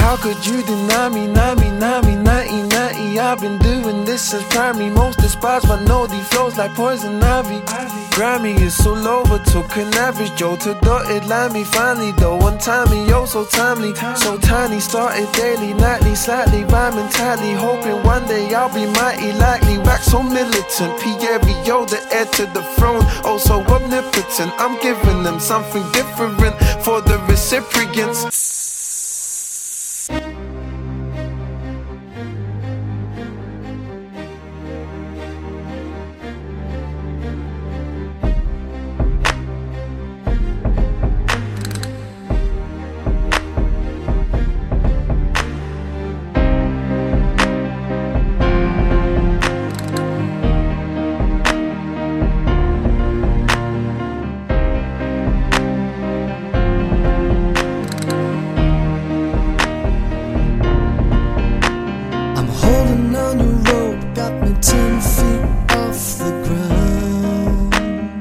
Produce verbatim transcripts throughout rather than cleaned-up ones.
How could you deny me, deny me, deny me, nineteen ninety? I've been doing this since primary. Most despise my naughty flows like poison ivy. Grammy is all over, took an average Joe to dotted line me. Finally though, one time me, yo so timely, so tiny. Started daily, nightly, slightly rhyming tightly, hoping one day I'll be mighty likely. Wax so militant, Pierre, yo the heir to the throne, oh so omnipotent. I'm giving them something different for the recipients. Ten feet off the ground.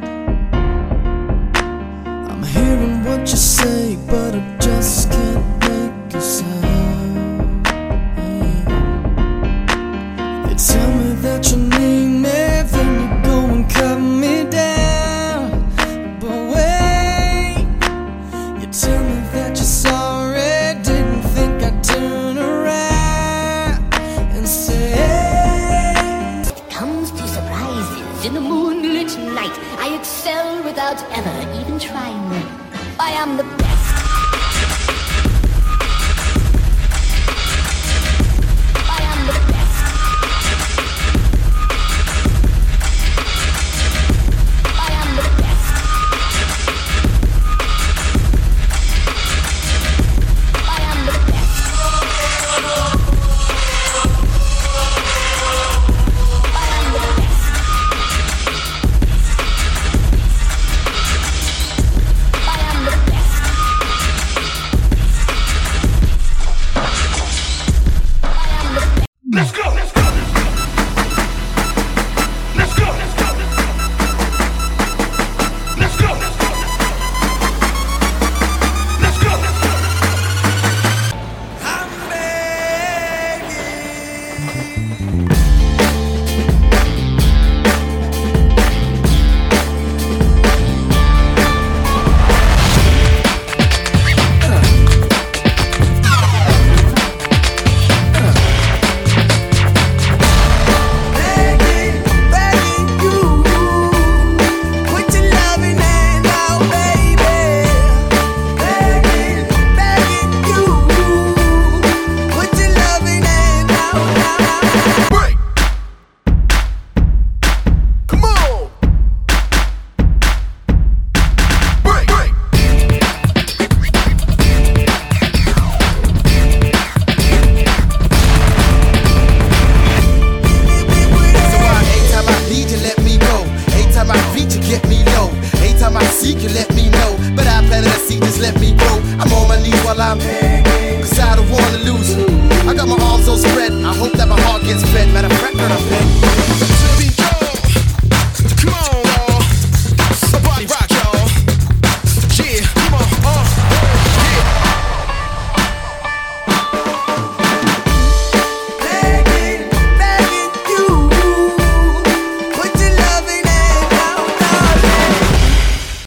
I'm hearing what you say, but I just can't make a sound. You tell me that you need me, then you go and cut me down. But wait, you tell me that you're sorry, didn't think I'd turn around and say, in the moonlit night, I excel without ever even trying. I am the best. I am the best. I am the best. I am the best. Let's go! Let's go! Let's go! Let's go! Let's go! Let's go! Let's go! I'm begging. You let me know, but I planted a seed, just let me grow. I'm on my knees while I'm begging, cause I don't wanna lose you. I got my arms all spread, I hope that my heart gets fed. Matter of fact, I'm begging.